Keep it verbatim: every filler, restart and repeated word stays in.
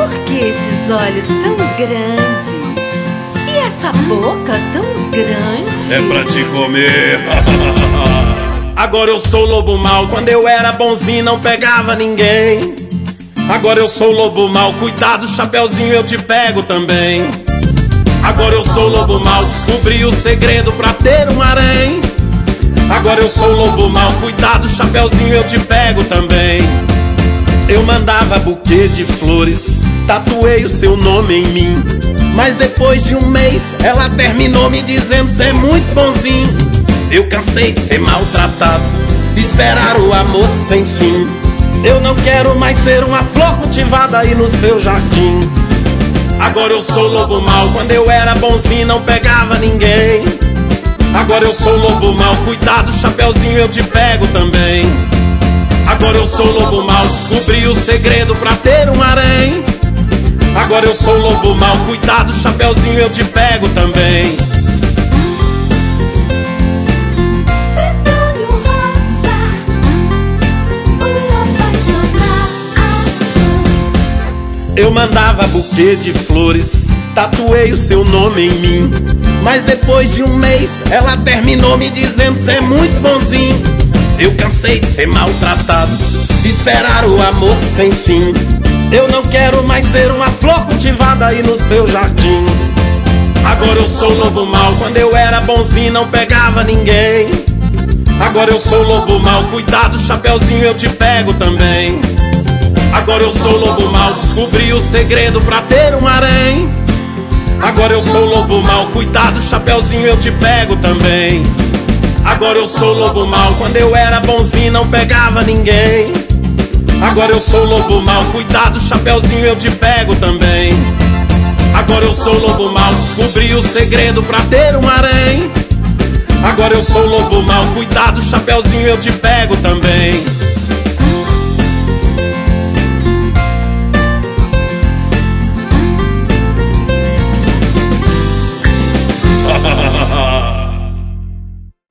Por que esses olhos tão grandes? E essa boca tão grande? É pra te comer. Agora eu sou lobo mau, quando eu era bonzinho não pegava ninguém. Agora eu sou lobo mau, cuidado, chapeuzinho, eu te pego também. Agora eu sou lobo mau, descobri o segredo pra ter um harém. Agora eu sou lobo mau, cuidado, chapeuzinho, eu te pego também. Eu mandava buquê de flores, tatuei o seu nome em mim. Mas depois de um mês, ela terminou me dizendo cê é muito bonzinho. Eu cansei de ser maltratado, esperar o amor sem fim. Eu não quero mais ser uma flor cultivada aí no seu jardim. Agora eu sou lobo mau, quando eu era bonzinho não pegava ninguém. Agora eu sou lobo mau, cuidado, chapeuzinho, eu te pego também. Agora eu sou lobo mau, descobri o segredo pra ter um harém. Agora eu sou lobo mau, cuidado, chapeuzinho, eu te pego também. Eu mandava buquê de flores, tatuei o seu nome em mim. Mas depois de um mês, ela terminou me dizendo cê é muito bonzinho. Eu cansei de ser maltratado, esperar o amor sem fim. Eu não quero mais ser uma flor cultivada aí no seu jardim. Agora eu sou lobo mau, quando eu era bonzinho não pegava ninguém. Agora eu sou lobo mau, cuidado, chapeuzinho, eu te pego também. Agora eu sou lobo mau, descobri o segredo pra ter um harém. Agora eu sou lobo mau, cuidado, chapeuzinho, eu te pego também. Agora eu sou lobo mau, quando eu era bonzinho não pegava ninguém. Agora eu sou lobo mau, cuidado, chapeuzinho, eu te pego também. Agora eu sou lobo mau, descobri o segredo pra ter um harém. Agora eu sou lobo mau, cuidado, chapeuzinho, eu te pego também.